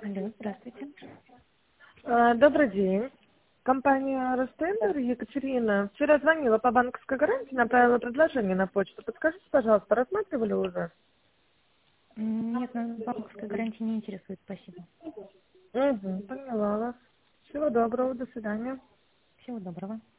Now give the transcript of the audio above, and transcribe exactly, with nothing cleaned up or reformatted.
Алло, здравствуйте. А, Добрый день. Компания Ростендер, Екатерина. Вчера звонила по банковской гарантии, направила предложение на почту. Подскажите, пожалуйста, рассматривали уже? М, Нет, нас банковская гарантия не интересует, спасибо. Угу, поняла вас. Всего доброго, до свидания. Всего доброго.